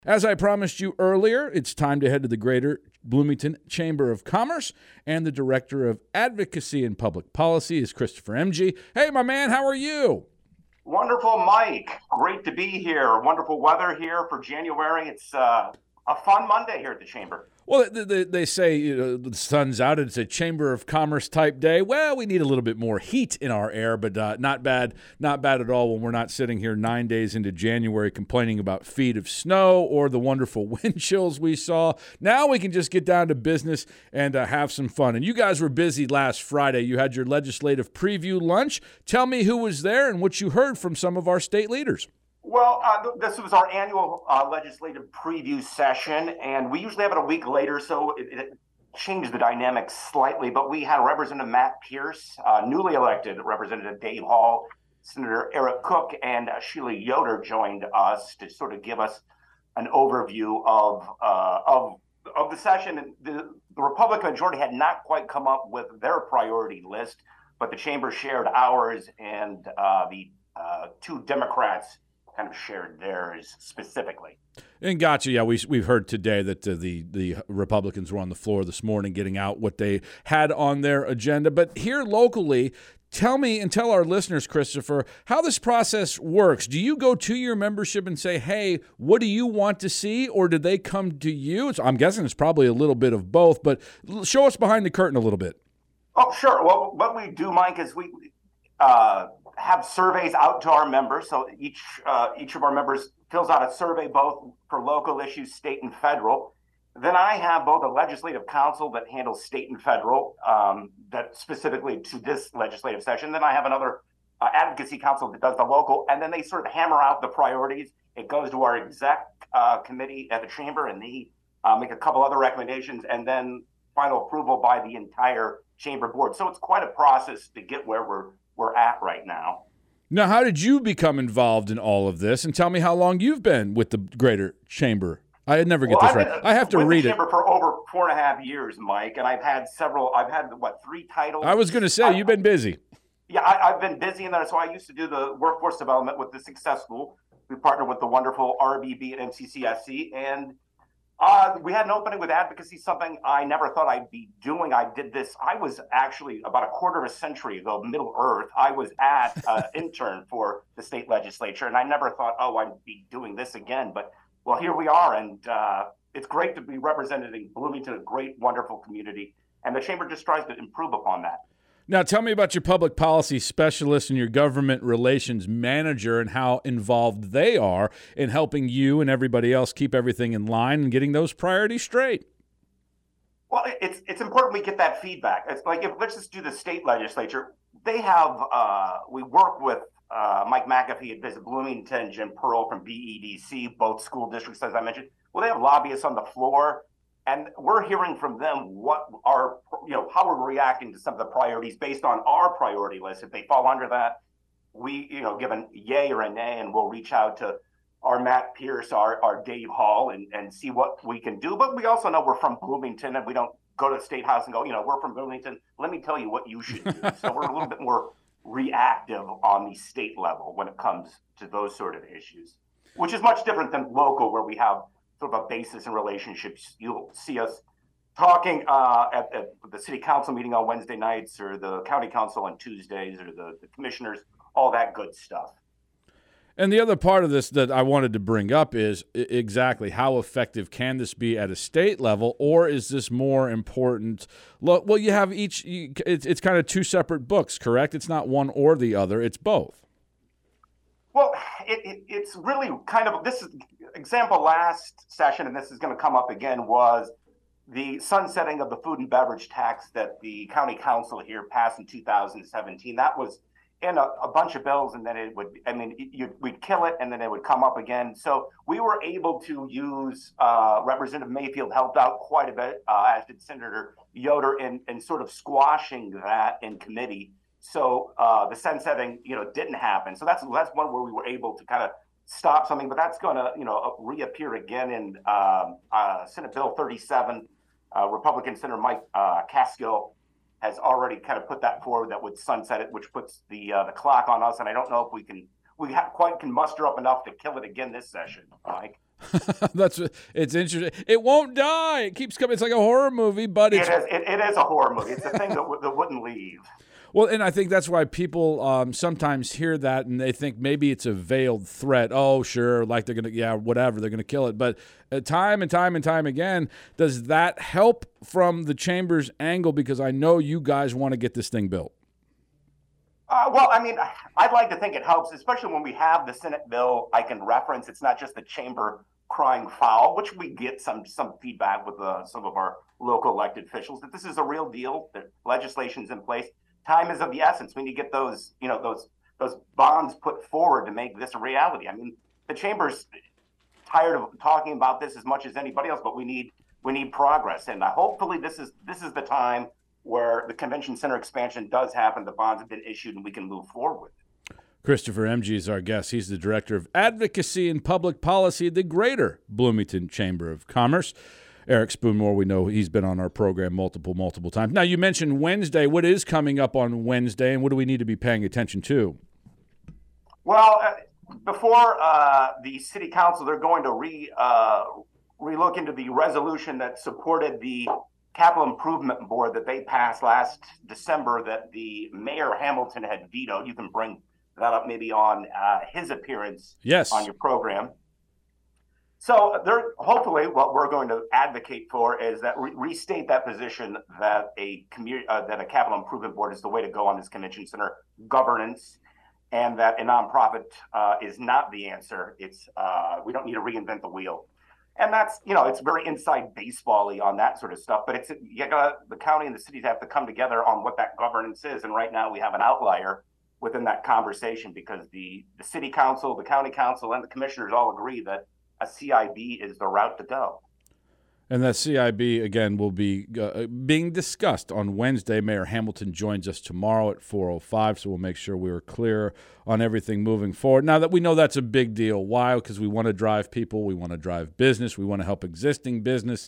As I promised you earlier, it's time to head to the Greater Bloomington Chamber of Commerce, and the Director of Advocacy and Public Policy is Christopher Emge. Hey, my man, how are you? Wonderful, Mike. Great to be here. Wonderful weather here for January. It's a fun Monday here at the Chamber. Well, they say the sun's out. It's a Chamber of Commerce type day. Well, we need a little bit more heat in our air, but not bad at all when we're not sitting here 9 days into January complaining about feet of snow or the wonderful wind chills we saw. Now we can just get down to business and have some fun. And you guys were busy last Friday. You had your legislative preview lunch. Tell me who was there and what you heard from some of our state leaders. Well, this was our annual legislative preview session, and we usually have it a week later, so it changed the dynamics slightly. But we had Representative Matt Pierce, newly elected Representative Dave Hall, Senator Eric Cook, and Sheila Yoder joined us to sort of give us an overview of the session. And the Republican majority had not quite come up with their priority list, but the chamber shared ours, and the two Democrats kind of shared theirs specifically. And gotcha. Yeah, we've heard today that the Republicans were on the floor this morning getting out what they had on their agenda. But here locally, tell me and tell our listeners, Christopher, how this process works. Do you go to your membership and say, hey, what do you want to see? Or do they come to you? I'm guessing it's probably a little bit of both, but show us behind the curtain a little bit. Oh, sure. Well, what we do, Mike, is we have surveys out to our members. So each of our members fills out a survey both for local issues, state and federal. Then I have both a legislative council that handles state and federal, that specifically to this legislative session. Then I have another advocacy council that does the local, and then they sort of hammer out the priorities. It goes to our exec committee at the chamber, and they make a couple other recommendations, and then final approval by the entire chamber board. So it's quite a process to get where we're at right now. Now, how did you become involved in all of this? And tell me how long you've been with the Greater Chamber. I never get this right. I have to read it. Chamber for over 4.5 years, Mike, and I've had 3 titles. I was going to say, you've been busy. Yeah, I've been busy in there. So I used to do the workforce development with the Success School. We partnered with the wonderful RBB at MCCSC, and we had an opening with advocacy, something I never thought I'd be doing. I did this. I was actually about a quarter of a century ago, Middle Earth. I was at an intern for the state legislature, and I never thought, I'd be doing this again. But, well, here we are, and it's great to be representing Bloomington, a great, wonderful community. And the chamber just tries to improve upon that. Now, tell me about your public policy specialist and your government relations manager and how involved they are in helping you and everybody else keep everything in line and getting those priorities straight. Well, it's important we get that feedback. It's like, let's just do the state legislature. They have, we work with Mike McAfee at Visit Bloomington, Jim Pearl from BEDC, both school districts, as I mentioned. Well, they have lobbyists on the floor. And we're hearing from them what our, how we're reacting to some of the priorities based on our priority list. If they fall under that, we, give a yay or a nay, and we'll reach out to our Matt Pierce, our Dave Hall, and see what we can do. But we also know we're from Bloomington, and we don't go to the State House and go, we're from Bloomington. Let me tell you what you should do. So we're a little bit more reactive on the state level when it comes to those sort of issues, which is much different than local, where we have sort of a basis in relationships. You'll see us talking at the city council meeting on Wednesday nights, or the county council on Tuesdays, or the commissioners, all that good stuff. And the other part of this that I wanted to bring up is exactly how effective can this be at a state level, or is this more important? Well, you have it's kind of two separate books, correct? It's not one or the other, it's both. Well, it's really kind of, this is example last session, and this is going to come up again, was the sunsetting of the food and beverage tax that the county council here passed in 2017. That was in a bunch of bills, and then we'd kill it, and then it would come up again. So we were able to use, Representative Mayfield helped out quite a bit, as did Senator Yoder, in sort of squashing that in committee. So the sunsetting, didn't happen. So that's one where we were able to kind of stop something, but that's going to, reappear again in Senate Bill 37. Republican Senator Mike Caskill has already kind of put that forward that would sunset it, which puts the clock on us. And I don't know if we quite can muster up enough to kill it again this session, Mike. It's interesting. It won't die. It keeps coming. It's like a horror movie, but it is a horror movie. It's a thing that wouldn't leave. Well, and I think that's why people sometimes hear that and they think maybe it's a veiled threat. Oh, sure, like they're going to, whatever, they're going to kill it. But time and time and time again, does that help from the Chamber's angle? Because I know you guys want to get this thing built. Well, I mean, I'd like to think it helps, especially when we have the Senate bill I can reference. It's not just the Chamber crying foul, which we get some feedback with some of our local elected officials that this is a real deal, that legislation's in place. Time is of the essence. We need to get those bonds put forward to make this a reality. I mean, the Chamber's tired of talking about this as much as anybody else, but we need progress. And hopefully this is the time where the convention center expansion does happen, the bonds have been issued, and we can move forward. Christopher Emge is our guest. He's the Director of Advocacy and Public Policy at the Greater Bloomington Chamber of Commerce. Eric Spoonmore, we know he's been on our program multiple times. Now, you mentioned Wednesday. What is coming up on Wednesday, and what do we need to be paying attention to? Well, before the City Council, they're going to re-look into the resolution that supported the Capital Improvement Board that they passed last December that the Mayor Hamilton had vetoed. You can bring that up maybe on his appearance on your program. So hopefully what we're going to advocate for is that restate that position that a capital improvement board is the way to go on this convention center governance, and that a nonprofit is not the answer. It's we don't need to reinvent the wheel. And that's, it's very inside baseball-y on that sort of stuff, but the county and the cities have to come together on what that governance is. And right now we have an outlier within that conversation because the city council, the county council, and the commissioners all agree that a CIB is the route to go. And that CIB, again, will be being discussed on Wednesday. Mayor Hamilton joins us tomorrow at 4:05, so we'll make sure we are clear on everything moving forward. Now that we know that's a big deal. Why? Because we want to drive people. We want to drive business. We want to help existing business.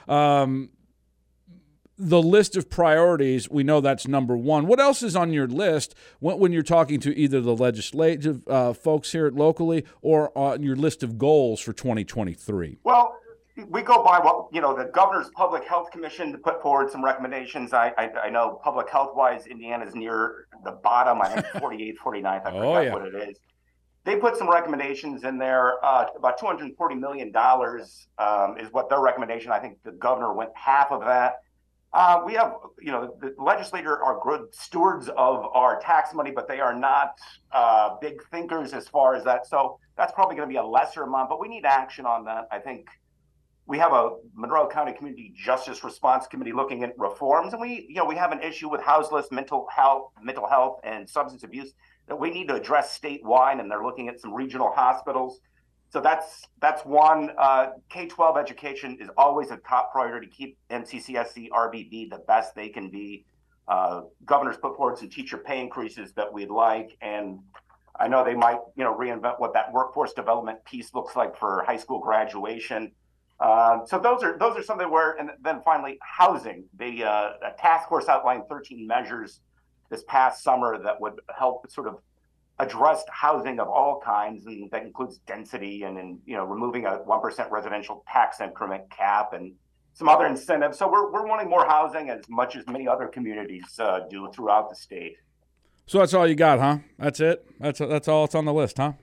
The list of priorities, we know that's number one. What else is on your list when you're talking to either the legislative folks here locally or on your list of goals for 2023? Well, we go by what, the Governor's Public Health Commission put forward some recommendations. I know public health-wise, Indiana's near the bottom, I think 48th, 49th, I forgot what it is. They put some recommendations in there. About $240 million is what their recommendation. I think the governor went half of that. We have, the legislators are good stewards of our tax money, but they are not big thinkers as far as that. So that's probably going to be a lesser amount, but we need action on that. I think we have a Monroe County Community Justice Response Committee looking at reforms, and we have an issue with houseless mental health, and substance abuse that we need to address statewide, and they're looking at some regional hospitals. So that's one. K-12 education is always a top priority to keep MCCSC RBB the best they can be. Governor's put forward some teacher pay increases that we'd like, and I know they might reinvent what that workforce development piece looks like for high school graduation. So those are something where, and then finally housing. A task force outlined 13 measures this past summer that would help sort of address housing of all kinds, and that includes density and removing a 1% residential tax increment cap and some other incentives. So we're wanting more housing as much as many other communities do throughout the state. So that's all you got, huh? That's it? That's all that's on the list, huh?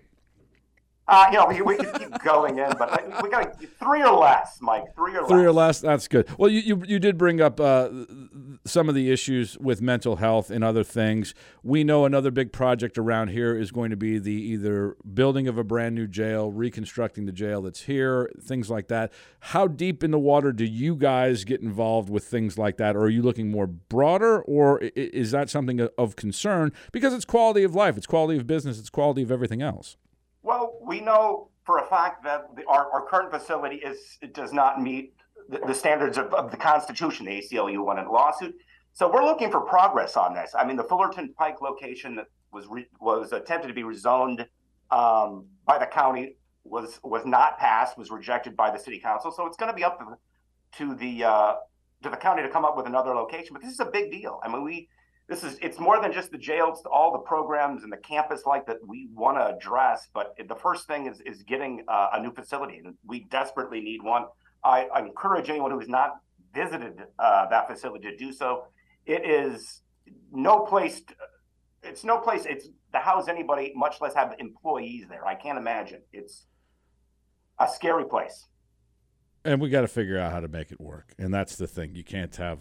We could keep going in, but we got 3 or less, Mike. 3 or less. 3 or less. That's good. Well, you did bring up some of the issues with mental health and other things. We know another big project around here is going to be the either building of a brand new jail, reconstructing the jail that's here, things like that. How deep in the water do you guys get involved with things like that? Or are you looking more broader, or is that something of concern? Because it's quality of life, it's quality of business, it's quality of everything else. Well, we know for a fact that our current facility does not meet the standards of the Constitution. The ACLU won a lawsuit, so we're looking for progress on this. I mean, the Fullerton Pike location that was attempted to be rezoned by the county was not passed, was rejected by the city council. So it's going to be up to the county to come up with another location. But this is a big deal. I mean, it's more than just the jail. It's all the programs and the campus life that we want to address. But the first thing is getting a new facility, and we desperately need one. I encourage anyone who has not visited that facility to do so. It is no place. It's no place. It's to house anybody, much less have employees there. I can't imagine. It's a scary place. And we got to figure out how to make it work, and that's the thing. You can't have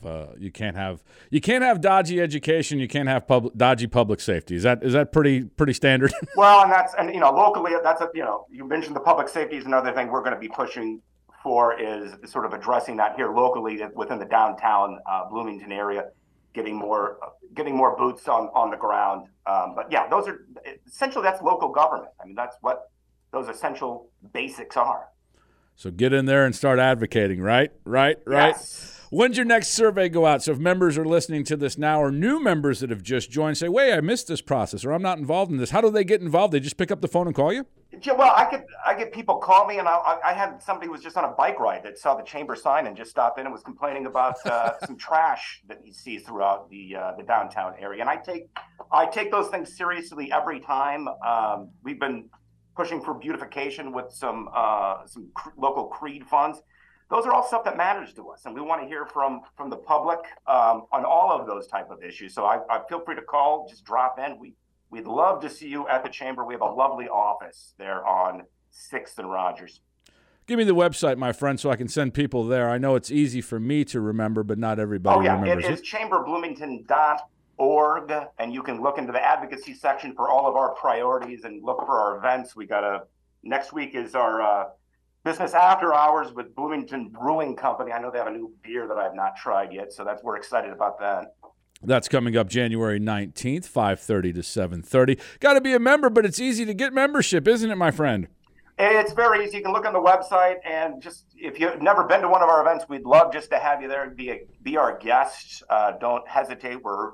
dodgy education. You can't have dodgy public safety. Is that pretty standard? Well, and locally, you mentioned the public safety is another thing we're going to be pushing for, is sort of addressing that here locally within the downtown Bloomington area, getting more boots on the ground. But yeah, those are essentially, that's local government. I mean, that's what those essential basics are. So get in there and start advocating, right? Yes. When's your next survey go out? So if members are listening to this now, or new members that have just joined, say, wait, I missed this process, or I'm not involved in this. How do they get involved? They just pick up the phone and call you? Yeah, well, I get people call me, and I had somebody who was just on a bike ride that saw the chamber sign and just stopped in and was complaining about some trash that he sees throughout the downtown area. And I take those things seriously every time. We've been pushing for beautification with some local CREED funds. Those are all stuff that matters to us, and we want to hear from the public on all of those type of issues. So I feel free to call, just drop in. We'd love to see you at the chamber. We have a lovely office there on 6th and Rogers. Give me the website, my friend, so I can send people there. I know it's easy for me to remember, but not everybody remembers it. It is chamberbloomington.org, and you can look into the advocacy section for all of our priorities and look for our events. Next week is our business after hours with Bloomington Brewing Company. I know they have a new beer that I have not tried yet, so we're excited about that. That's coming up January 19th, 5:30 to 7:30. Got to be a member, but it's easy to get membership, isn't it, my friend? It's very easy. You can look on the website, and just if you've never been to one of our events, we'd love just to have you there and be our guest. Don't hesitate. We're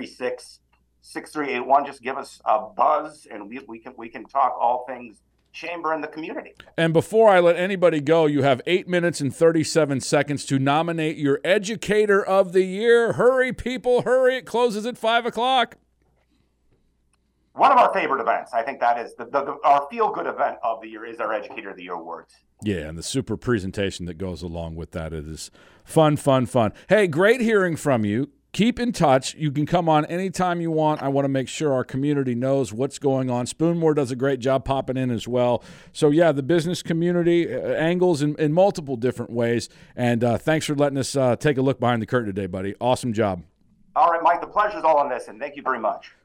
336-6381. Just give us a buzz, and we can talk all things chamber in the community. And before I let anybody go, you have 8 minutes and 37 seconds to nominate your Educator of the Year. Hurry, people, hurry. It closes at 5 o'clock. One of our favorite events, I think that is our feel-good event of the year, is our Educator of the Year awards. Yeah, and the super presentation that goes along with that. It is fun. Hey, great hearing from you. Keep in touch. You can come on anytime you want. I want to make sure our community knows what's going on. Spoonmore does a great job popping in as well. So, yeah, the business community angles in multiple different ways. And thanks for letting us take a look behind the curtain today, buddy. Awesome job. All right, Mike, the pleasure's all on this, and thank you very much.